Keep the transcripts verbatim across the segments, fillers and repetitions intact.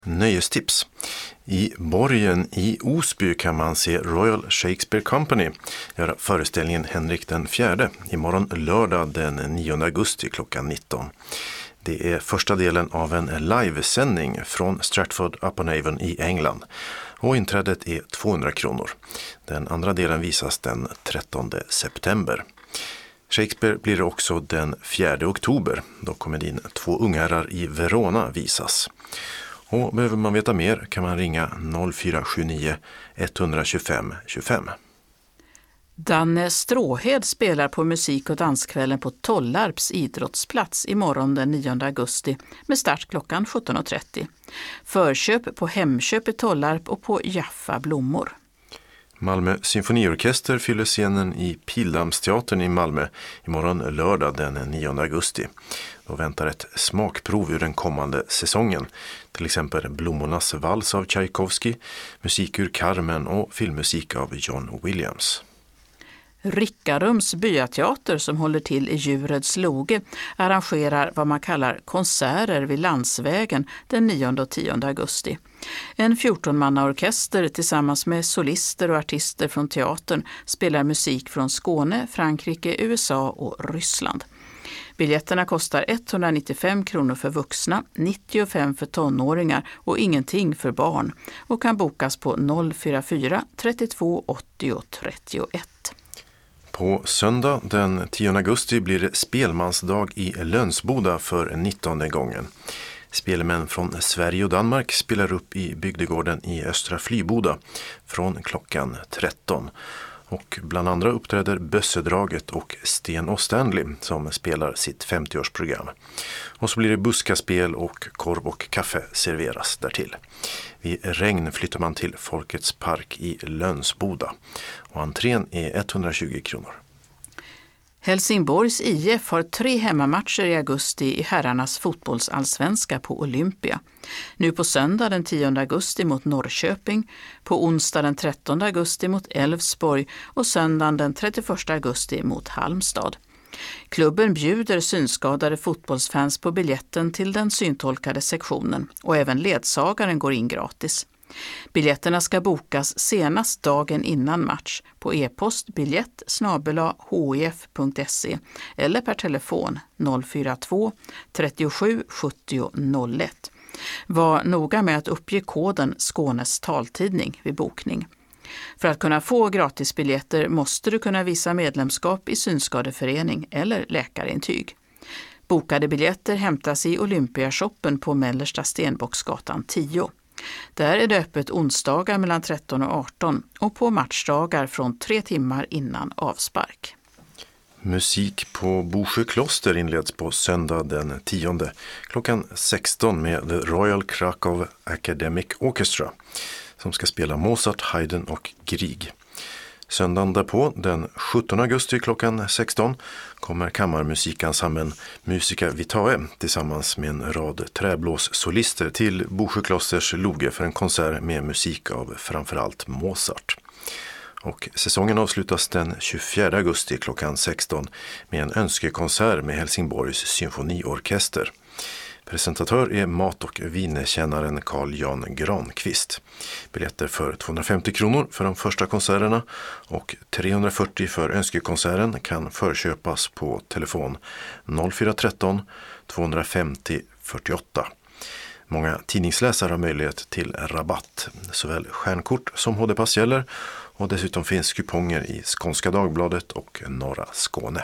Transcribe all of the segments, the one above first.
Nöjestips. I Borgen i Osby kan man se Royal Shakespeare Company göra föreställningen Henrik den fjärde imorgon lördag den nionde augusti klockan nitton. Det är första delen av en livesändning från Stratford-upon-Avon i England och inträdet är tvåhundra kronor. Den andra delen visas den trettonde september. Shakespeare blir också den fjärde oktober då komedin Två ungarar i Verona visas. Och behöver man veta mer kan man ringa noll fyra sju nio ett två fem två fem. Danne Stråhed spelar på musik- och danskvällen på Tollarps idrottsplats imorgon den nionde augusti med start klockan sjutton och trettio. Förköp på Hemköp i Tollarp och på Jaffa blommor. Malmö symfoniorkester fyller scenen i Pildammsteatern i Malmö imorgon lördag den nionde augusti. Då väntar ett smakprov ur den kommande säsongen. Till exempel Blommornas vals av Tchaikovsky, musik ur Carmen och filmmusik av John Williams. Rickarums byateater som håller till i Djureds Loge arrangerar vad man kallar konserter vid Landsvägen den nionde och tionde augusti. En fjorton-mannaorkester tillsammans med solister och artister från teatern spelar musik från Skåne, Frankrike, U S A och Ryssland. Biljetterna kostar etthundranittiofem kronor för vuxna, nittiofem för tonåringar och ingenting för barn och kan bokas på noll fyra fyra trettiotvå åttio trettioett. På söndag den tionde augusti blir det spelmansdag i Lönsboda för nittonde gången. Spelmän från Sverige och Danmark spelar upp i bygdegården i Östra Flyboda från klockan tretton. Och bland andra uppträder Bössedraget och Sten och Stanley som spelar sitt femtioårsprogram. Och så blir det buskaspel och korv och kaffe serveras därtill. Vid regn flyttar man till Folkets park i Lönsboda. Och entrén är etthundratjugo kronor. Helsingborgs I F har tre hemmamatcher i augusti i herrarnas fotbollsallsvenska på Olympia. Nu på söndag den tionde augusti mot Norrköping, på onsdag den trettonde augusti mot Elfsborg och söndagen den trettioförsta augusti mot Halmstad. Klubben bjuder synskadade fotbollsfans på biljetten till den syntolkade sektionen och även ledsagaren går in gratis. Biljetterna ska bokas senast dagen innan match på e-post biljett snabel-a h i f punkt se eller per telefon noll fyra två trettiosju sjuttio noll ett. Var noga med att uppge koden Skånes taltidning vid bokning. För att kunna få gratisbiljetter måste du kunna visa medlemskap i synskadeförening eller läkarintyg. Bokade biljetter hämtas i Olympiashoppen på Mellersta Stenbocksgatan tio. Där är det öppet onsdagar mellan tretton och arton och på matchdagar från tre timmar innan avspark. Musik på Bosjö kloster inleds på söndag den tionde klockan sexton med The Royal Krakow Academic Orchestra som ska spela Mozart, Haydn och Grieg. Söndagen därpå, den sjuttonde augusti klockan sexton, kommer kammarmusikensemblen Musica Vitae tillsammans med en rad träblåssolister till Bosjö klosters loge för en konsert med musik av framförallt Mozart. Och säsongen avslutas den tjugofjärde augusti klockan sexton med en önskekonsert med Helsingborgs symfoniorkester. Presentatör är mat- och vinkännaren Carl Jan Granqvist. Biljetter för tvåhundrafemtio kronor för de första konserterna och trehundrafyrtio för önskekonserten kan förköpas på telefon noll fyra ett tre tvåhundrafemtio fyrtioåtta. Många tidningsläsare har möjlighet till rabatt. Såväl stjärnkort som H D-pass gäller och dessutom finns kuponger i Skånska Dagbladet och Norra Skåne.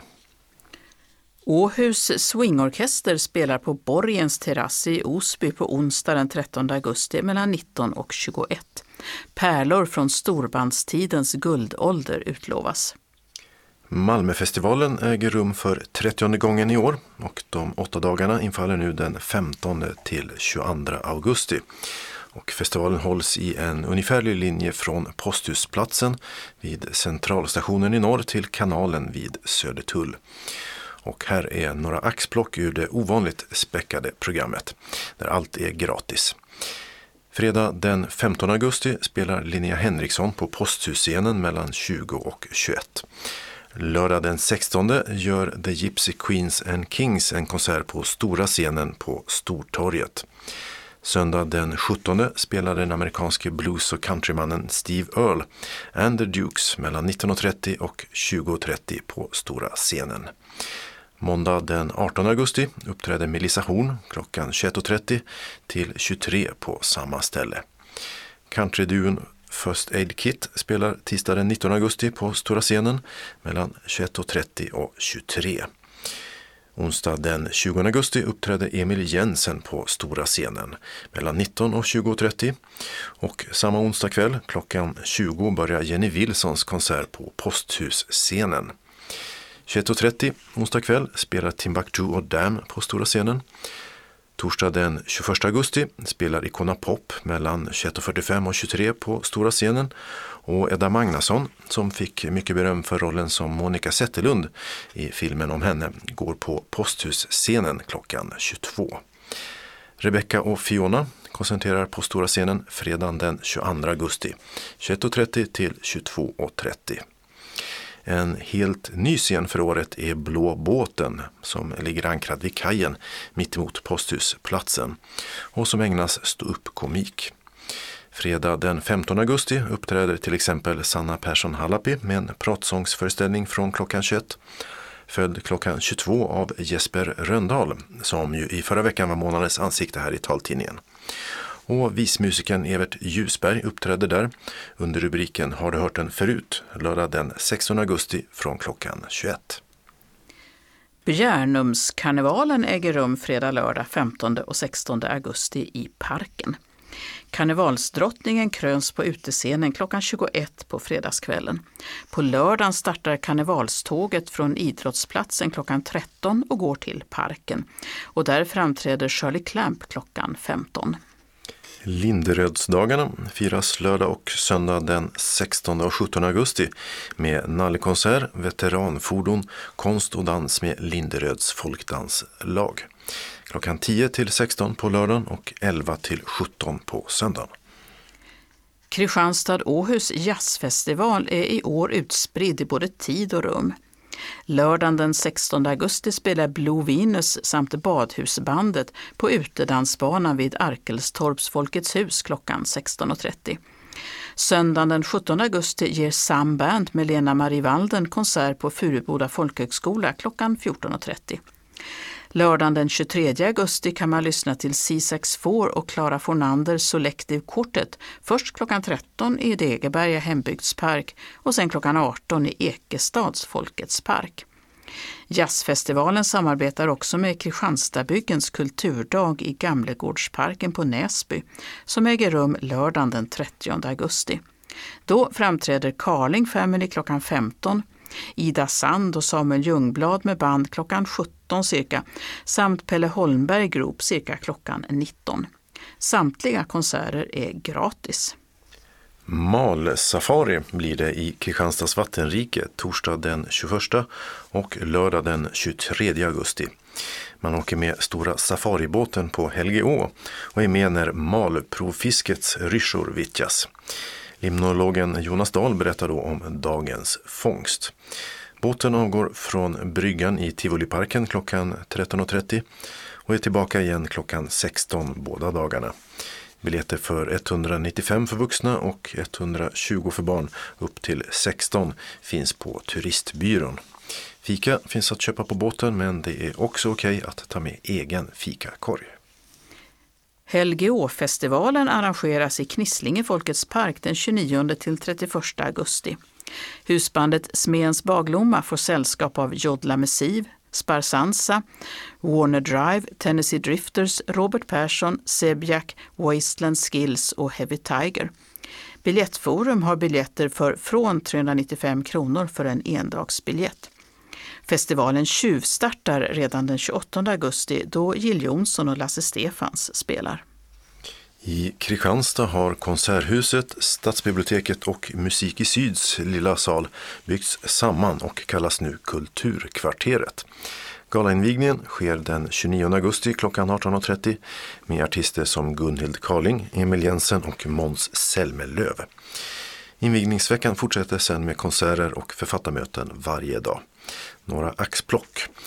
Åhus swingorkester spelar på Borgens terrass i Osby på onsdag den trettonde augusti mellan nitton och tjugoett. Pärlor från storbandstidens guldålder utlovas. Malmöfestivalen äger rum för trettionde gången i år och de åtta dagarna infaller nu den femtonde till tjugoandra augusti. Och festivalen hålls i en ungefärlig linje från Posthusplatsen vid centralstationen i norr till kanalen vid Södertull. Och här är några axplock ur det ovanligt späckade programmet, där allt är gratis. Fredag den femtonde augusti spelar Linnea Henriksson på Posthusscenen mellan tjugo och tjugoett. Lördag den sextonde gör The Gypsy Queens and Kings en konsert på stora scenen på Stortorget. Söndag den sjuttonde spelade den amerikanske blues- och countrymannen Steve Earle and the Dukes mellan nitton och trettio och tjugo och trettio på stora scenen. Måndag den artonde augusti uppträdde Melissa Horn klockan tjugoett och trettio till tjugotre på samma ställe. Countryduon First Aid Kit spelar tisdag den nittonde augusti på stora scenen mellan tjugoett och trettio och tjugotre. Onsdag den tjugonde augusti uppträdde Emil Jensen på stora scenen mellan nitton och tjugo och trettio. Och samma onsdag kväll klockan tjugo börjar Jenny Wilsons konsert på Posthusscenen. tjugoett och trettio onsdag kväll spelar Timbuktu och Dam på stora scenen. Torsdag den tjugoförsta augusti spelar Icona Pop mellan tjugoett och fyrtiofem och tjugotre på stora scenen. Och Edda Magnusson, som fick mycket beröm för rollen som Monica Zetterlund i filmen om henne, går på Posthusscenen klockan tjugotvå. Rebecca och Fiona koncentrerar på stora scenen fredagen den tjugoandra augusti, tjugoett och trettio till tjugotvå och trettio. En helt ny scen för året är Blå båten som ligger ankrad vid kajen mitt emot Posthusplatsen och som ägnas stå upp komik. Fredag den femtonde augusti uppträder till exempel Sanna Persson Hallapi med en pratsångsföreställning från klockan tjugoett, följd klockan tjugotvå av Jesper Rönndahl som ju i förra veckan var månadens ansikte här i taltidningen. Och vismusiken Evert Ljusberg uppträdde där under rubriken Har du hört den förut? Lördag den sextonde augusti från klockan tjugoett. Bjärnumskarnevalen äger rum fredag, lördag femtonde och sextonde augusti i Parken. Karnevalsdrottningen kröns på utescenen klockan tjugoett på fredagskvällen. På lördagen startar karnevalståget från Idrottsplatsen klockan tretton och går till Parken. Och där framträder Shirley Clamp klockan femton. Linderödsdagarna firas lördag och söndag den sextonde och sjuttonde augusti med nallekonsert, veteranfordon, konst och dans med Linderöds folkdanslag. Klockan tio till sexton på lördagen och elva till sjutton på söndagen. Kristianstad-Åhus jazzfestival är i år utspridd i både tid och rum. Lördagen den sextonde augusti spelar Blue Venus samt Badhusbandet på utedansbanan vid Arkelstorps Folkets hus klockan sexton och trettio. Söndagen den sjuttonde augusti ger Sam Band med Lena Marie Walden konsert på Furuboda folkhögskola klockan fjorton och trettio. Lördagen den tjugotredje augusti kan man lyssna till C sex fyra och Clara Fornander Selective Quartet först klockan tretton i Degeberga hembygdspark och sen klockan arton i Ekestads Folkets park. Jazzfestivalen samarbetar också med Kristianstadsbyggens kulturdag i Gamlegårdsparken på Näsby som äger rum lördagen den trettionde augusti. Då framträder Carling Family klockan femton, Ida Sand och Samuel Ljungblad med band klockan sjutton cirka samt Pelle Holmberg Group cirka klockan nitton. Samtliga konserter är gratis. Malsafari blir det i Kristianstads vattenrike torsdag den tjugoförsta och lördag den tjugotredje augusti. Man åker med stora safaribåten på Helgeå och är med när malprovfiskets ryssor vittjas. Limnologen Jonas Dahl berättar då om dagens fångst. Båten avgår från bryggan i Tivoliparken klockan tretton och trettio och är tillbaka igen klockan sexton båda dagarna. Biljetter för etthundranittiofem för vuxna och etthundratjugo för barn upp till sexton finns på turistbyrån. Fika finns att köpa på båten, men det är också okej att ta med egen fikakorg. Helgeåfestivalen arrangeras i Knislinge Folkets park den tjugonionde till trettioförsta augusti. Husbandet Smens Baglomma får sällskap av Jodla Messiv, Sparsansa, Warner Drive, Tennessee Drifters, Robert Persson, Sebjak, Wasteland Skills och Heavy Tiger. Biljettforum har biljetter för från trehundranittiofem kronor för en endagsbiljett. Festivalen tjuvstartar redan den tjugoåttonde augusti då Jill Johnson och Lasse Stefans spelar. I Kristianstad har Konserthuset, Stadsbiblioteket och Musik i Syds lilla sal byggts samman och kallas nu Kulturkvarteret. Galainvigningen sker den tjugonionde augusti klockan arton och trettio med artister som Gunhild Carling, Emil Jensen och Måns Selmelöv. Invigningsveckan fortsätter sedan med konserter och författarmöten varje dag. Några axplock.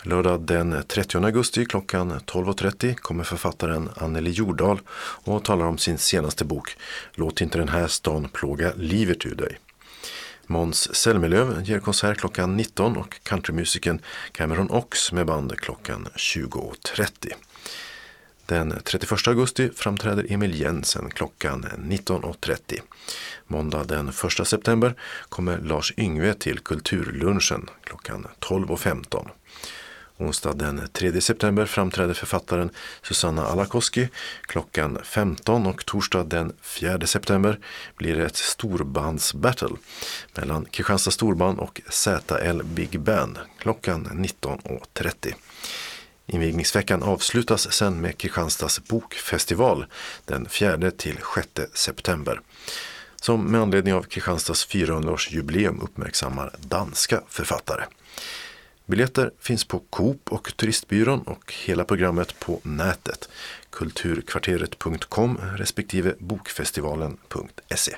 Lördag den trettionde augusti klockan tolv och trettio kommer författaren Anneli Jordahl och talar om sin senaste bok Låt inte den här stan plåga livet ur dig. Måns Zelmerlöw ger konsert klockan nitton och countrymusiken Cameron Ox med band klockan tjugo och trettio. Den trettioförsta augusti framträder Emil Jensen klockan nitton och trettio. Måndag den första september kommer Lars Yngve till Kulturlunchen klockan tolv och femton. Onsdag den tredje september framträder författaren Susanna Alakoski klockan femton och torsdag den fjärde september blir det ett storbandsbattle mellan Kristianstad Storband och Z L Big Band klockan nitton och trettio. Invigningsveckan avslutas sen med Kristianstads bokfestival den fjärde till sjätte september. Som med anledning av Kristianstads fyrahundraårsjubileum uppmärksammar danska författare. Biljetter finns på Coop och Turistbyrån och hela programmet på nätet kulturkvarteret punkt com respektive bokfestivalen punkt se.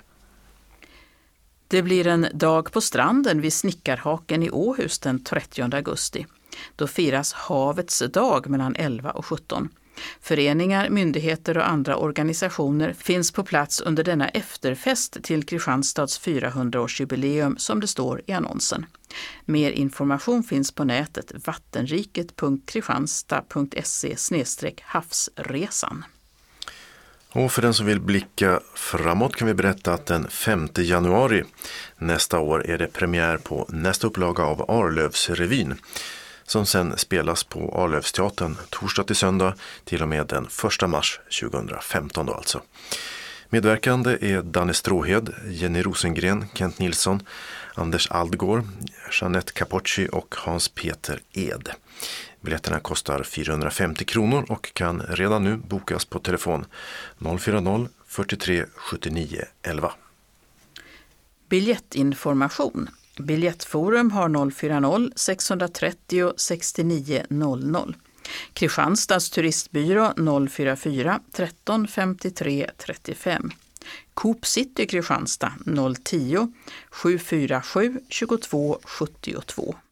Det blir en dag på stranden vid Snickarhaken i Åhus den trettionde augusti. Då firas Havets dag mellan elva och sjutton. Föreningar, myndigheter och andra organisationer finns på plats under denna efterfest till Kristianstads fyrahundraårsjubileum som det står i annonsen. Mer information finns på nätet vattenriket punkt kristianstad punkt se slash havsresan. Och för den som vill blicka framåt kan vi berätta att den femte januari nästa år är det premiär på nästa upplaga av Arlövsrevyn som sen spelas på Arlövsteatern torsdag till söndag till och med den första mars tjugohundrafemton då alltså. Medverkande är Danne Stråhed, Jenny Rosengren, Kent Nilsson, Anders Aldgård, Jeanette Capocci och Hans Peter Ed. Biljetterna kostar fyrahundrafemtio kronor och kan redan nu bokas på telefon noll fyra noll fyrtiotre sjuttionio elva. Biljettinformation. Biljettforum har noll fyra noll sex tre noll sex nio noll noll. Kristianstads turistbyrå noll fyra fyra tretton femtiotre trettiofem. Coop City Kristianstad noll tio sju fyra sju tjugotvå sjuttiotvå.